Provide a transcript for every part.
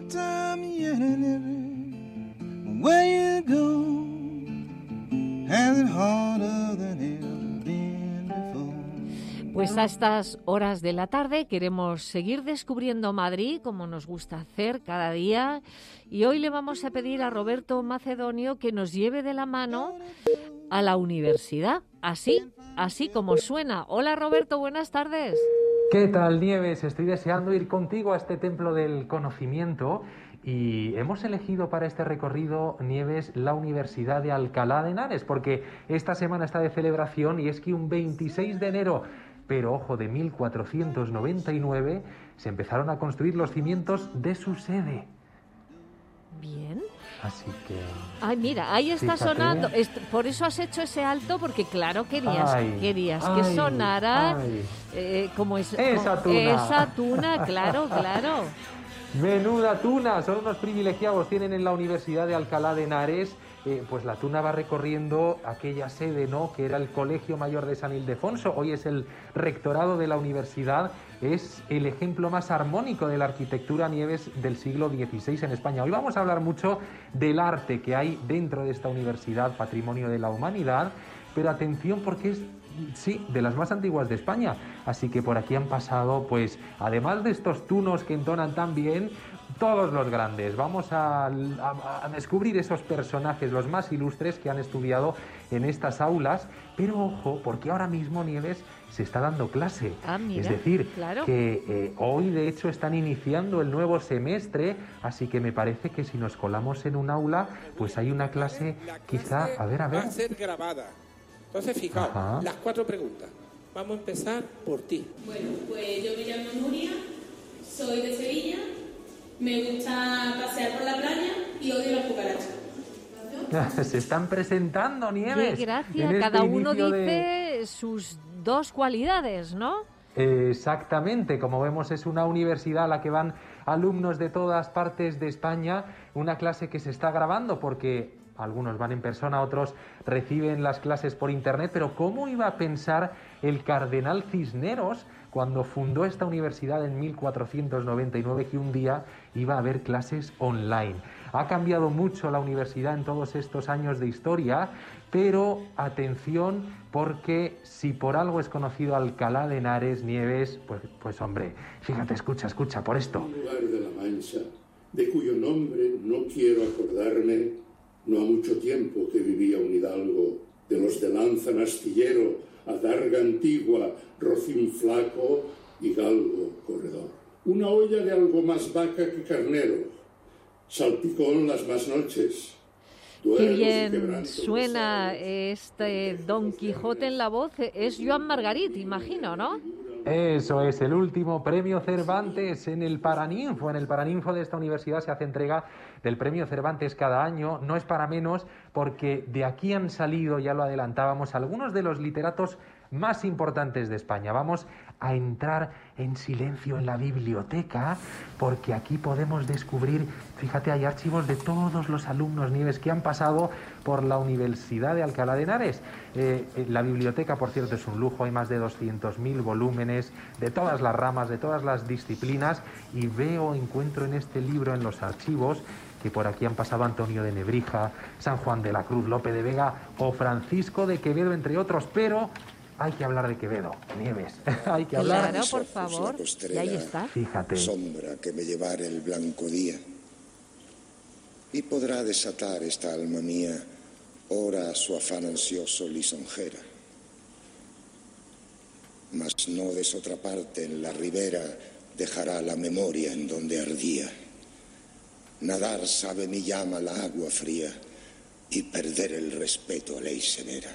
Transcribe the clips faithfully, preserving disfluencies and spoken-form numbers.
time yet in every where you go. Has it harder than ever been before. Pues a estas horas de la tarde queremos seguir descubriendo Madrid, como nos gusta hacer cada día, y hoy le vamos a pedir a Roberto Macedonio que nos lleve de la mano a la universidad, así, así como suena. Hola Roberto, buenas tardes. ¿Qué tal, Nieves? Estoy deseando ir contigo a este templo del conocimiento y hemos elegido para este recorrido, Nieves, la Universidad de Alcalá de Henares, porque esta semana está de celebración y es que un veintiséis de enero, pero ojo, de mil cuatrocientos noventa y nueve, se empezaron a construir los cimientos de su sede. Bien. Así que... Ay, mira, ahí está fíjate. sonando. Est- Por eso has hecho ese alto, porque claro, querías, Ay, querías ay, que sonara ay. eh, como es, Esa como- tuna. esa tuna, claro, claro. Menuda tuna, son unos privilegiados, tienen en la Universidad de Alcalá de Henares, eh, pues la tuna va recorriendo aquella sede, ¿no?, que era el Colegio Mayor de San Ildefonso, hoy es el rectorado de la universidad, es el ejemplo más armónico de la arquitectura, Nieves, del siglo dieciséis en España. Hoy vamos a hablar mucho del arte que hay dentro de esta universidad, patrimonio de la humanidad, pero atención porque es... sí, de las más antiguas de España. Así que por aquí han pasado, pues, además de estos tunos que entonan tan bien, todos los grandes. Vamos a, a, a descubrir esos personajes, los más ilustres que han estudiado en estas aulas. Pero ojo, porque ahora mismo, Nieves, se está dando clase. Ah, mira, es decir, claro. que eh, hoy de hecho están iniciando el nuevo semestre, así que me parece que si nos colamos en un aula, pues hay una clase, quizá, a ver, a ver. Va a ser grabada. Entonces, fijaos, Ajá. las cuatro preguntas. Vamos a empezar por ti. Bueno, pues yo me llamo Nuria, soy de Sevilla, me gusta pasear por la playa y odio las cucarachas. Se están presentando, Nieves. Qué gracia, en cada este uno inicio dice de... sus dos cualidades, ¿no? Exactamente, como vemos es una universidad a la que van alumnos de todas partes de España, una clase que se está grabando porque algunos van en persona, otros reciben las clases por internet, pero ¿cómo iba a pensar el cardenal Cisneros cuando fundó esta universidad en mil cuatrocientos noventa y nueve que un día iba a haber clases online? Ha cambiado mucho la universidad en todos estos años de historia, pero atención, porque si por algo es conocido Alcalá de Henares, Nieves, pues, pues hombre, fíjate, escucha, escucha, por esto. Un lugar de la Mancha, de cuyo nombre no quiero acordarme, no ha mucho tiempo que vivía un hidalgo, de los de lanza en astillero, adarga antigua, rocín flaco y galgo corredor. Una olla de algo más vaca que carnero, salpicón las más noches. Qué bien suena este Don Quijote en la voz. Es Joan Margarit, imagino, ¿no? Eso es, el último premio Cervantes en el Paraninfo. En el Paraninfo de esta universidad se hace entrega del premio Cervantes cada año. No es para menos porque de aquí han salido, ya lo adelantábamos, algunos de los literatos más importantes de España. Vamos a entrar en silencio en la biblioteca porque aquí podemos descubrir, fíjate, hay archivos de todos los alumnos, Nieves, que han pasado por la Universidad de Alcalá de Henares. Eh, la biblioteca, por cierto, es un lujo, hay más de doscientos mil volúmenes de todas las ramas, de todas las disciplinas, y veo, encuentro en este libro, en los archivos, que por aquí han pasado Antonio de Nebrija, San Juan de la Cruz, Lope de Vega o Francisco de Quevedo, entre otros, pero hay que hablar de Quevedo, Nieves. Hay que hablar. Claro, por favor. Y ahí está. Fíjate. Sombra que me llevara el blanco día. Y podrá desatar esta alma mía, ora su afán ansioso lisonjera. Mas no des otra parte en la ribera, dejará la memoria en donde ardía. Nadar sabe mi llama la agua fría y perder el respeto a ley severa.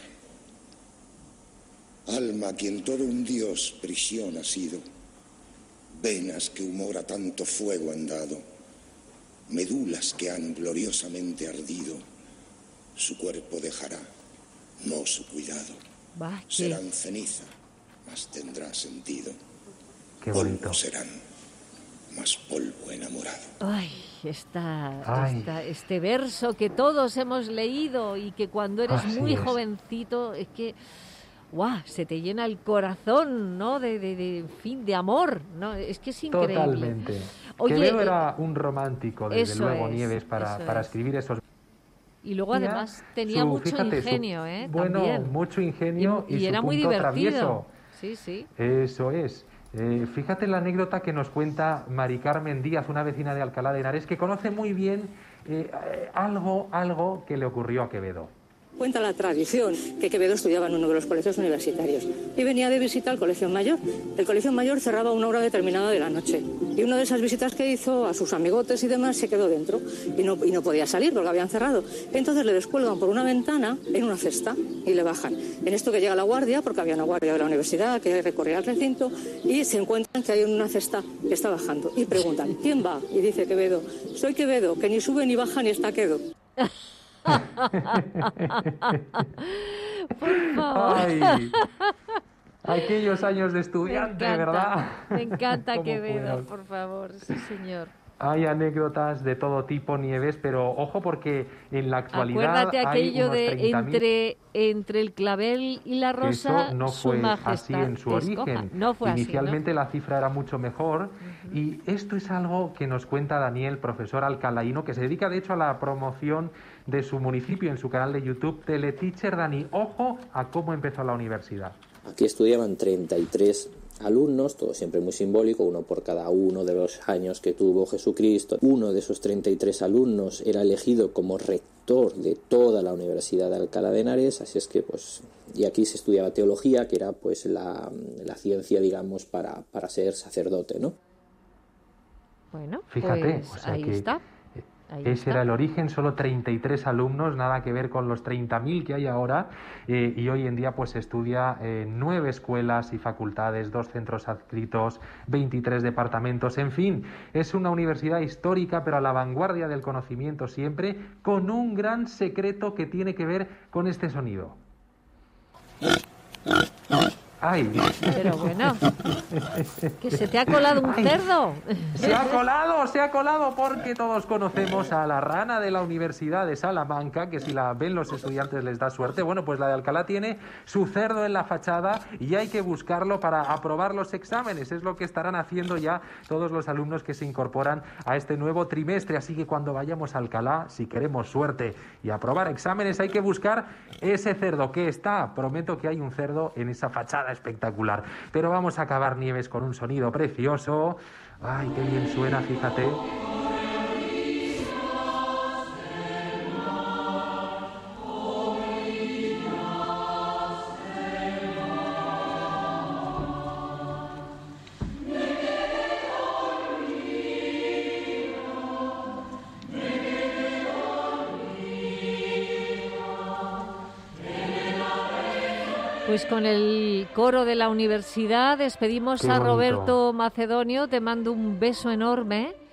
Alma a quien todo un dios prisión ha sido, venas que humor a tanto fuego han dado, medulas que han gloriosamente ardido, su cuerpo dejará, no su cuidado. Va, ¿qué? Serán ceniza, mas tendrá sentido. Qué bonito. Polvo serán, mas polvo enamorado. Ay, esta, Ay. esta, este verso que todos hemos leído y que cuando eres Así muy es. jovencito es que... ¡guau!, se te llena el corazón, ¿no? De, de, de en fin, de amor, ¿no? Es que es increíble. Totalmente. Oye, Quevedo eh, era un romántico, desde eso luego, es, Nieves, para, eso para es. escribir esos... Y luego además tenía Su- mucho fíjate, su- ingenio, ¿eh? Bueno, También. mucho ingenio y, y su era muy punto divertido. travieso. Sí, sí. Eso es. Eh, fíjate la anécdota que nos cuenta Mari Carmen Díaz, una vecina de Alcalá de Henares, que conoce muy bien eh, eh, algo, algo que le ocurrió a Quevedo. Cuenta la tradición que Quevedo estudiaba en uno de los colegios universitarios y venía de visita al Colegio Mayor. El Colegio Mayor cerraba a una hora determinada de la noche y una de esas visitas que hizo a sus amigotes y demás se quedó dentro y no, y no podía salir porque habían cerrado. Entonces le descuelgan por una ventana en una cesta y le bajan. En esto que llega la guardia, porque había una guardia de la universidad que recorría el recinto, y se encuentran que hay una cesta que está bajando y preguntan, ¿quién va? Y dice Quevedo, soy Quevedo, que ni sube ni baja ni está quedo. Por favor. Ay, aquellos años de estudiante, me encanta, ¿verdad? Me encanta ¿Cómo Quevedo, puedo? por favor, sí señor. Hay anécdotas de todo tipo, Nieves, pero ojo porque en la actualidad Acuérdate hay aquello unos de treinta mil... entre, entre el clavel y la rosa, Eso no su fue majestad así en su te origen. escoja. No fue Inicialmente así, ¿no? la cifra era mucho mejor. Uh-huh. Y esto es algo que nos cuenta Daniel, profesor alcalaíno, que se dedica de hecho a la promoción de su municipio en su canal de YouTube, Teleteacher Dani. Ojo a cómo empezó la universidad. Aquí estudiaban treinta y tres alumnos, todo siempre muy simbólico, uno por cada uno de los años que tuvo Jesucristo. Uno de esos treinta y tres alumnos era elegido como rector de toda la Universidad de Alcalá de Henares, así es que, pues, y aquí se estudiaba teología, que era, pues, la, la ciencia, digamos, para, para ser sacerdote, ¿no? Bueno, fíjate, pues o sea ahí que está. Ahí ese está. era el origen, solo treinta y tres alumnos, nada que ver con los treinta mil que hay ahora, eh, y hoy en día pues se estudia en eh, nueve escuelas y facultades, dos centros adscritos, veintitrés departamentos, en fin, es una universidad histórica pero a la vanguardia del conocimiento siempre, con un gran secreto que tiene que ver con este sonido. ¡Ay! Pero bueno, que se te ha colado un Ay, cerdo. Se ha colado, se ha colado, porque todos conocemos a la rana de la Universidad de Salamanca, que si la ven los estudiantes les da suerte. Bueno, pues la de Alcalá tiene su cerdo en la fachada y hay que buscarlo para aprobar los exámenes. Es lo que estarán haciendo ya todos los alumnos que se incorporan a este nuevo trimestre. Así que cuando vayamos a Alcalá, si queremos suerte y aprobar exámenes, hay que buscar ese cerdo que está. Prometo que hay un cerdo en esa fachada espectacular. Pero vamos a acabar, Nieves, con un sonido precioso. Ay, qué bien suena, fíjate. Pues con el coro de la universidad despedimos Qué a bonito. Roberto Macedonio. Te mando un beso enorme